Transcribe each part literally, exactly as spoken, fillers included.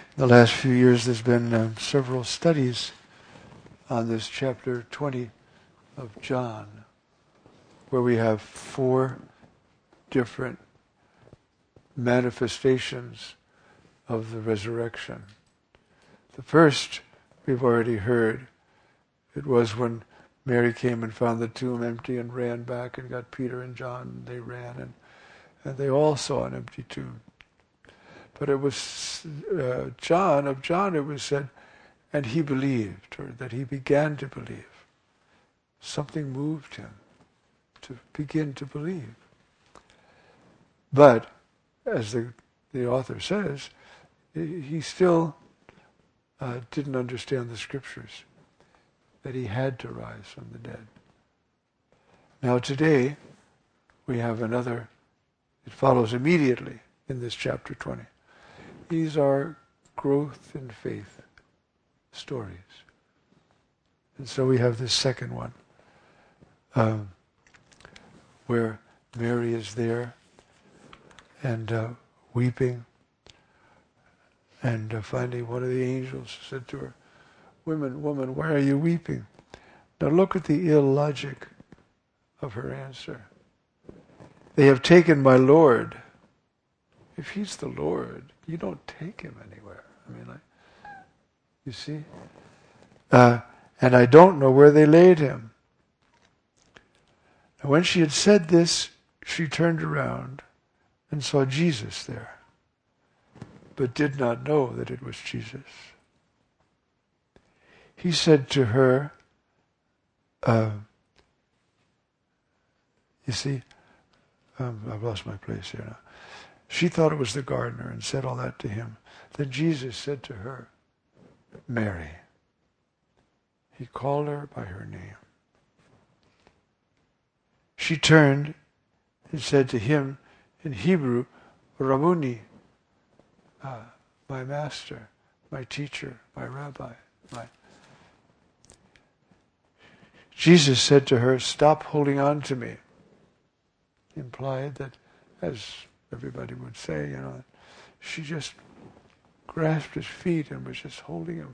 The last few years there's been uh, several studies on this chapter twenty of John, where we have four different manifestations of the resurrection. The first we've already heard. It was when Mary came and found the tomb empty and ran back and got Peter and John, and they ran, and, and they all saw an empty tomb. But it was uh, John, of John it was said, and he believed, or that he began to believe. Something moved him to begin to believe. But, as the, the author says, he still uh, didn't understand the scriptures, that he had to rise from the dead. Now today, we have another, it follows immediately in this chapter twenty. These are growth in faith stories. And so we have this second one, um, where Mary is there and uh, weeping. And uh, finally one of the angels said to her, Woman, woman, why are you weeping? Now look at the illogic of her answer. They have taken my Lord. If he's the Lord, you don't take him anywhere. I mean, like, you see? Uh, and I don't know where they laid him. And when she had said this, she turned around and saw Jesus there, but did not know that it was Jesus. He said to her, uh, you see, um, I've lost my place here now. She thought it was the gardener and said all that to him. Then Jesus said to her, Mary. He called her by her name. She turned and said to him in Hebrew, Rabboni, uh, my master, my teacher, my rabbi, my... Jesus said to her, stop holding on to me. Implied that, as everybody would say, you know, she just grasped his feet and was just holding him.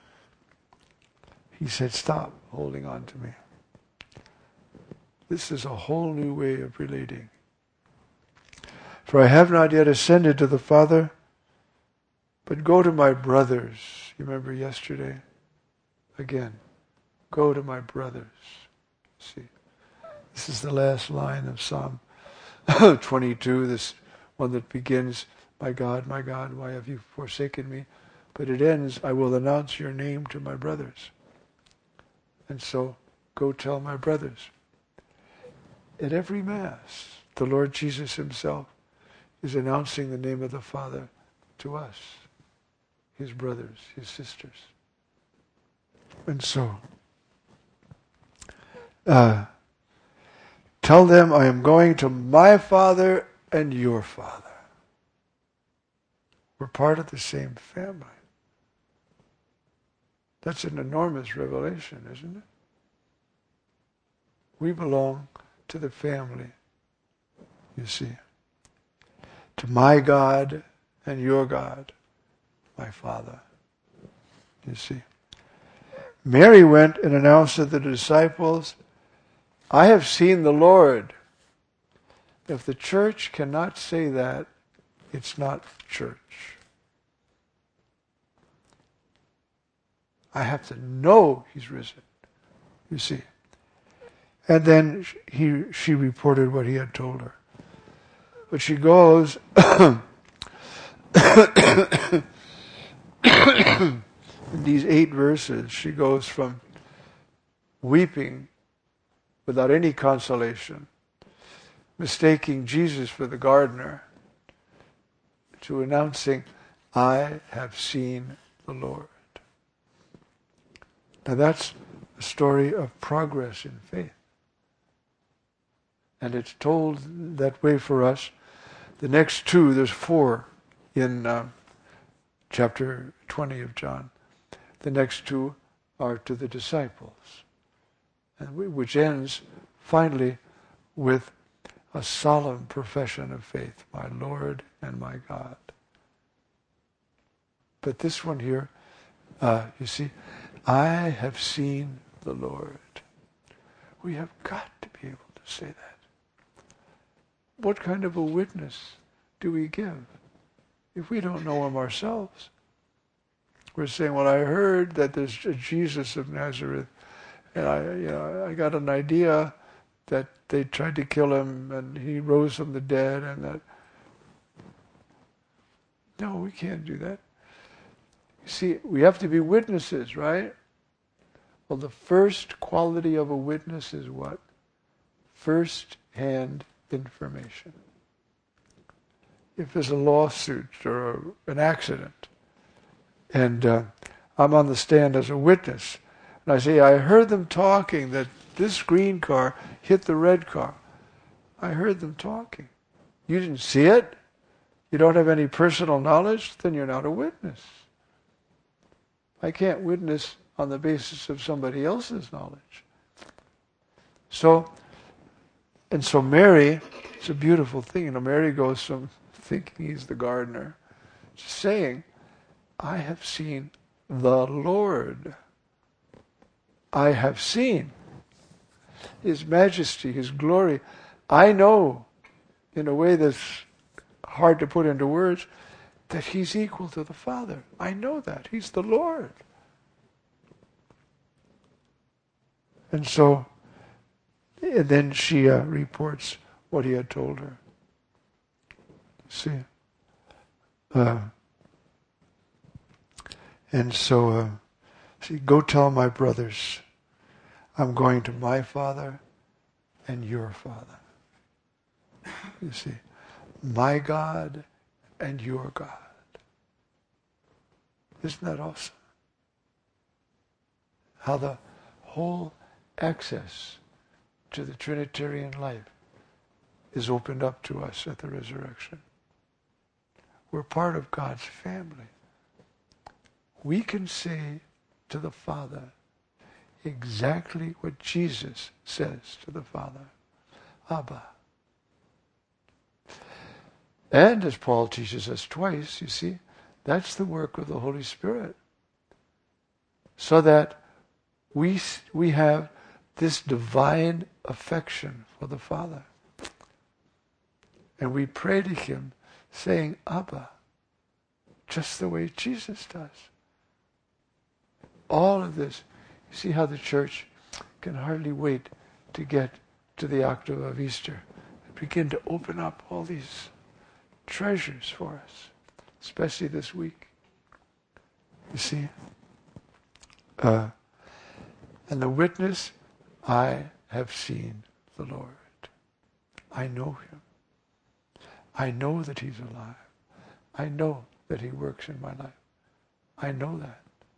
He said, stop holding on to me. This is a whole new way of relating. For I have not yet ascended to the Father, but go to my brothers. You remember yesterday? Again, go to my brothers. See, this is the last line of Psalm twenty-two, this one that begins, my God, my God, why have you forsaken me? But it ends, I will announce your name to my brothers. And so, go tell my brothers. At every Mass, the Lord Jesus himself is announcing the name of the Father to us, his brothers, his sisters. And so, uh, tell them I am going to my Father and your Father. We're part of the same family. That's an enormous revelation, isn't it? We belong to the family, you see. To my God and your God, my Father. You see. Mary went and announced to the disciples, I have seen the Lord. If the church cannot say that, it's not church. I have to know he's risen. You see. And then he, she reported what he had told her. But she goes, in these eight verses, she goes from weeping without any consolation, mistaking Jesus for the gardener, to announcing, I have seen the Lord. Now that's a story of progress in faith. And it's told that way for us. The next two, there's four in uh, chapter twenty of John. The next two are to the disciples, and we, which ends finally with a solemn profession of faith, my Lord and my God. But this one here, uh, you see, I have seen the Lord. We have got to be able to say that. What kind of a witness do we give if we don't know him ourselves? We're saying, well, I heard that there's a Jesus of Nazareth, and I, you know, I got an idea that they tried to kill him and he rose from the dead, and that. No, we can't do that. You see, we have to be witnesses, right? Well, the first quality of a witness is what? First-hand information. If there's a lawsuit or a, an accident, and uh, I'm on the stand as a witness, and I say, I heard them talking that this green car hit the red car. I heard them talking. You didn't see it? You don't have any personal knowledge? Then you're not a witness. I can't witness on the basis of somebody else's knowledge. So, and so Mary, it's a beautiful thing. You know, Mary goes from thinking he's the gardener to saying, I have seen the Lord. I have seen His majesty, His glory. I know, in a way that's hard to put into words, that He's equal to the Father. I know that. He's the Lord. And so, and then she uh, reports what He had told her. See? Uh, and so, uh, see, go tell my brothers, I'm going to my Father and your Father. You see, my God and your God. Isn't that awesome? How the whole access to the Trinitarian life is opened up to us at the resurrection. We're part of God's family. We can say to the Father exactly what Jesus says to the Father. Abba. And as Paul teaches us twice, you see, that's the work of the Holy Spirit. So that we we have this divine affection for the Father. And we pray to Him saying, Abba, just the way Jesus does. All of this. You see how the church can hardly wait to get to the octave of Easter and begin to open up all these treasures for us, especially this week. You see? Uh, and the witness, I have seen the Lord. I know Him. I know that He's alive. I know that He works in my life. I know that.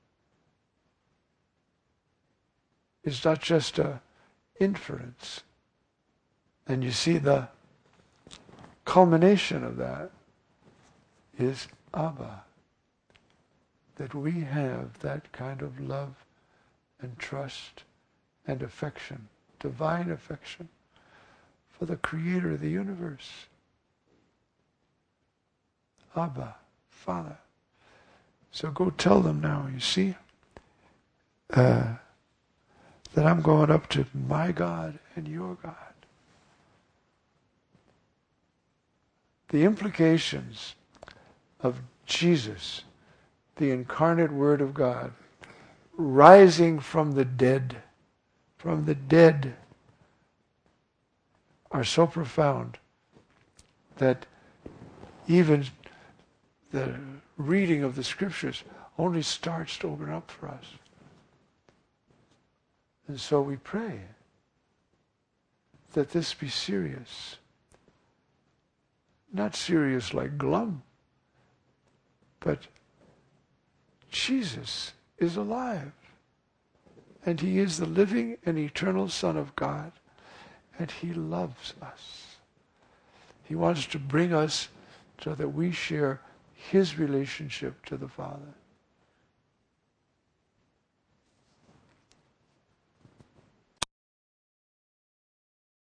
It's not just a inference. And you see the culmination of that is Abba. That we have that kind of love and trust and affection, divine affection, for the Creator of the universe. Abba, Father. So go tell them now, you see, uh, that I'm going up to my God and your God. The implications of Jesus, the incarnate Word of God, rising from the dead, from the dead, are so profound that even the reading of the Scriptures only starts to open up for us. And so we pray that this be serious. Not serious like glum, but Jesus is alive. And He is the living and eternal Son of God. And He loves us. He wants to bring us so that we share His relationship to the Father.